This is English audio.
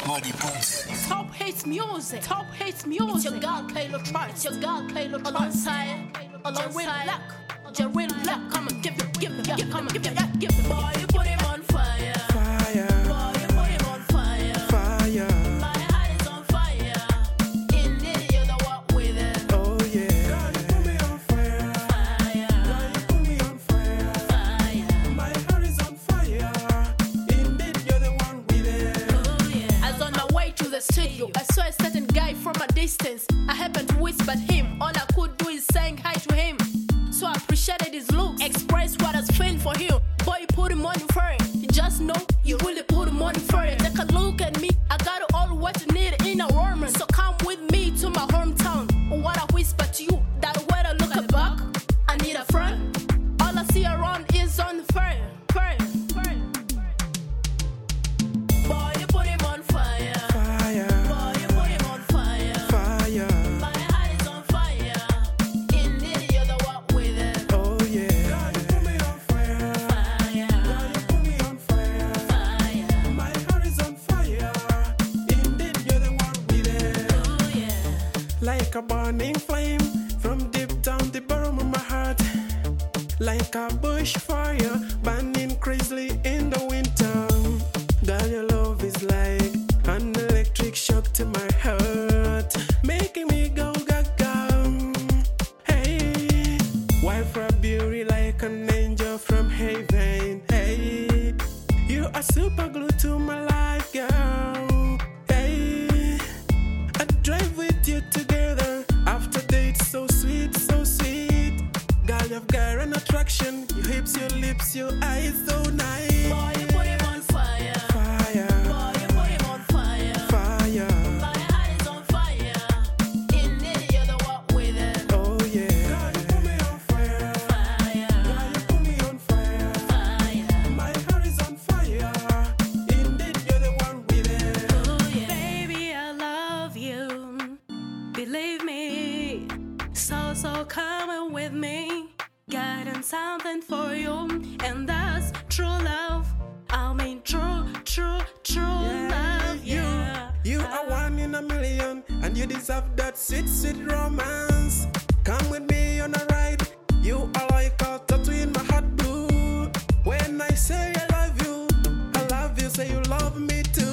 Body boots. Top hates music. Top hates music. It's your girl Kayla Trice. It's your girl Kayla Trice. Alongside Jarrell Black. Come on, give it. Come on, give it. Boy, you put him on fire. Fire. Boy, you put him on fire. Fire. My heart is on fire. Indeed, you're the one with it. Oh yeah. Girl, you put me on fire. Fire. Girl, you put me on fire. Fire. My heart is on fire. Indeed, you're the one with it. Oh yeah. I was on my way to the studio. I saw a certain guy from a distance. I happened to whisper him. All I could do is saying hi to him. So I appreciated his looks, expressed what I was feeling for him. Boy, you put him on your fire. You just know you really put him on your fire. Take a look at me, I got all what you need in a woman. So come with me to my hometown. What I whisper to you, that when I look back, I need a friend. All I see around is on fire. Boy, you put him on fire. Fire. Boy, you put him on fire. Fire. My heart is on fire. Indeed, you're the one with it. Oh yeah. Girl, you put me on fire. Fire. Girl, you put me on fire. Fire. My heart is on fire. Indeed, you're the one with it. Oh yeah. Like a burning flame from deep down the bottom of my heart. Like a bushfire burning crazily in the winter. Girl, your love is like an electric shock to my heart, making me go gaga. Hey, wife for a beauty like an angel from heaven. Hey, you are super glue to my life, girl. Hey, I drive with you together after dates so sweet, so sweet. Girl, you've got an attraction. Your hips, your lips, your eyes, so nice. Boy, you put him on fire. Fire, Boy, you put him on fire. fire. My heart is on fire. Indeed, you're the one with it. Oh yeah. Girl, you put me on fire. Fire. Girl, you put me on fire. Fire. My heart is on fire. Indeed, you're the one with it. Oh yeah. Baby, I love you. Believe me. So come with me. Got something for you, and that's true love. I mean true love. Yeah. You are one in a million, and you deserve that sweet, sweet romance. Come with me on a ride. You are like a tattoo in my heart, blue. When I say I love you, say you love me too.